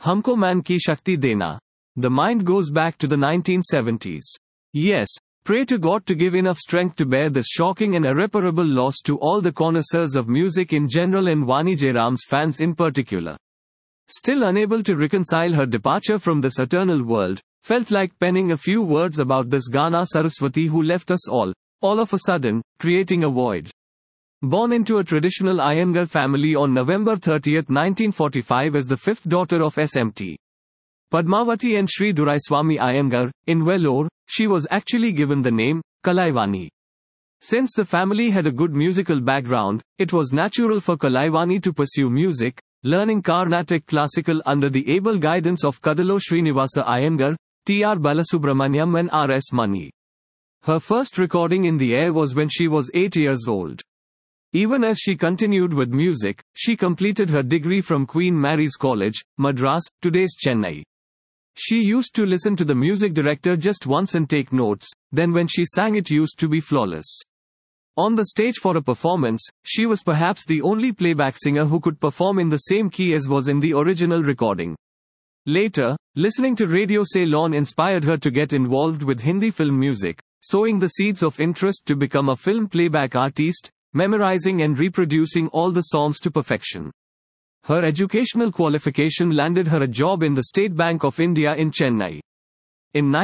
Humko Man Ki Shakti Dena. The mind goes back to the 1970s. Yes, pray to God to give enough strength to bear this shocking and irreparable loss to all the connoisseurs of music in general and Vani Jairam's fans in particular. Still unable to reconcile her departure from this eternal world, felt like penning a few words about this Gana Saraswati who left us all of a sudden, creating a void. Born into a traditional Iyengar family on November 30, 1945 as the fifth daughter of SMT. Padmavati and Sri Duraiswamy Iyengar, in Vellore, she was actually given the name, Kalaivani. Since the family had a good musical background, it was natural for Kalaivani to pursue music, learning Carnatic classical under the able guidance of Kadalo Srinivasa Iyengar, T.R. Balasubramaniam and R.S. Mani. Her first recording in the air was when she was 8 years old. Even as she continued with music, she completed her degree from Queen Mary's College, Madras, today's Chennai. She used to listen to the music director just once and take notes, then when she sang it used to be flawless. On the stage for a performance, she was perhaps the only playback singer who could perform in the same key as was in the original recording. Later, listening to Radio Ceylon inspired her to get involved with Hindi film music, sowing the seeds of interest to become a film playback artist, memorizing and reproducing all the songs to perfection. Her educational qualification landed her a job in the State Bank of India in Chennai. In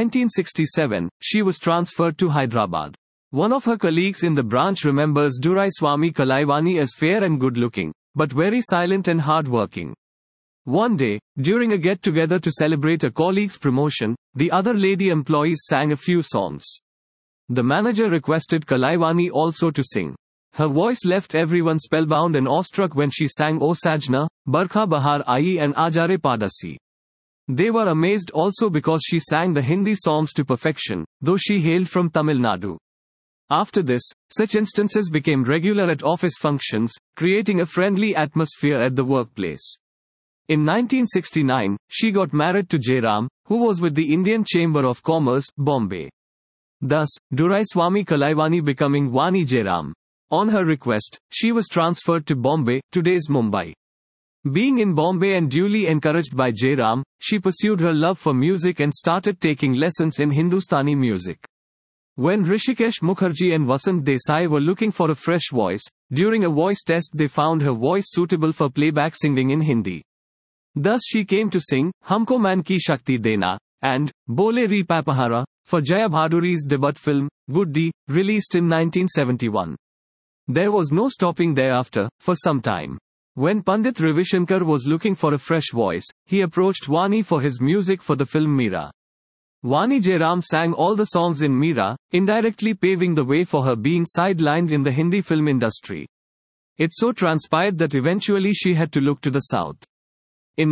1967, she was transferred to Hyderabad. One of her colleagues in the branch remembers Duraiswamy Kalaivani as fair and good-looking, but very silent and hard-working. One day, during a get-together to celebrate a colleague's promotion, the other lady employees sang a few songs. The manager requested Kalaivani also to sing. Her voice left everyone spellbound and awestruck when she sang O Sajna, Barkha Bahar Aayi and Ajare Padasi. They were amazed also because she sang the Hindi songs to perfection, though she hailed from Tamil Nadu. After this, such instances became regular at office functions, creating a friendly atmosphere at the workplace. In 1969, she got married to Jairam, who was with the Indian Chamber of Commerce, Bombay. Thus, Duraiswamy Kalaivani becoming Vani Jairam. On her request, she was transferred to Bombay, today's Mumbai. Being in Bombay and duly encouraged by Jairam, she pursued her love for music and started taking lessons in Hindustani music. When Rishikesh Mukherjee and Vasant Desai were looking for a fresh voice, during a voice test they found her voice suitable for playback singing in Hindi. Thus she came to sing, Humko Man Ki Shakti Dena, and Bole Re Papahara, for Jaya Bhaduri's debut film, Guddi, released in 1971. There was no stopping thereafter, for some time. When Pandit Ravishankar was looking for a fresh voice, he approached Vani for his music for the film Meera. Vani Jairam sang all the songs in Meera, indirectly paving the way for her being sidelined in the Hindi film industry. It so transpired that eventually she had to look to the south. In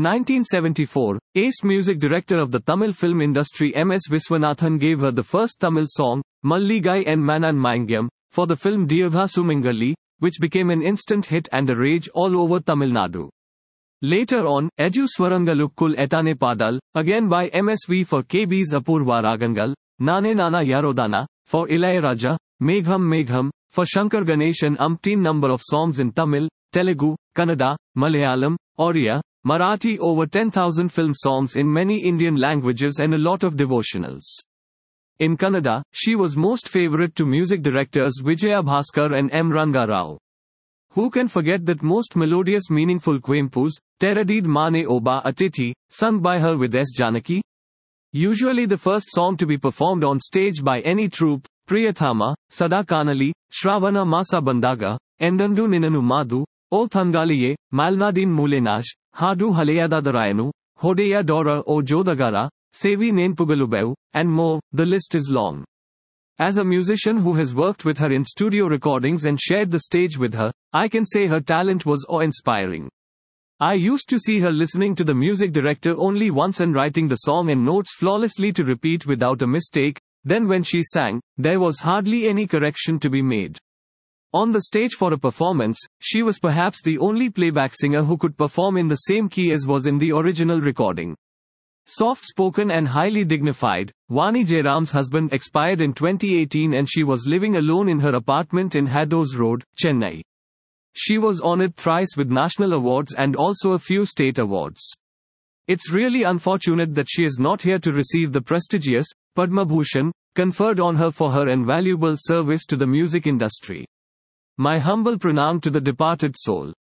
1974, ace music director of the Tamil film industry M.S. Viswanathan gave her the first Tamil song, Malligai en Manan Mangyam, for the film Diyavha Sumangali, which became an instant hit and a rage all over Tamil Nadu. Later on, Eju Swarangalukkul Etane Padal, again by MSV for KB's Apurva Ragangal, Nane Nana Yarodana, for Ilayaraja, Megham Megham, for Shankar Ganesh and umpteen number of songs in Tamil, Telugu, Kannada, Malayalam, Oriya, Marathi, over 10,000 film songs in many Indian languages and a lot of devotionals. In Kannada, she was most favorite to music directors Vijaya Bhaskar and M. Ranga Rao. Who can forget that most melodious meaningful Kwempu's, Teradid Mane Oba Atithi, sung by her with S. Janaki? Usually the first song to be performed on stage by any troupe, Priyathama, Sada Kanali, Shravana Masa Bandaga, Endandu Ninanu Madu, O Thangaliye, Malnadin Mulenash, Hadu Haleyadadarayanu, Hodeya Dora O Jodagara, Sevi Nenpugalubeu, and more, the list is long. As a musician who has worked with her in studio recordings and shared the stage with her, I can say her talent was awe-inspiring. I used to see her listening to the music director only once and writing the song and notes flawlessly to repeat without a mistake, then when she sang, there was hardly any correction to be made. On the stage for a performance, she was perhaps the only playback singer who could perform in the same key as was in the original recording. Soft-spoken and highly dignified, Vani Jairam's husband expired in 2018 and she was living alone in her apartment in Hados Road, Chennai. She was honored thrice with national awards and also a few state awards. It's really unfortunate that she is not here to receive the prestigious Padma Bhushan conferred on her for her invaluable service to the music industry. My humble pranam to the departed soul.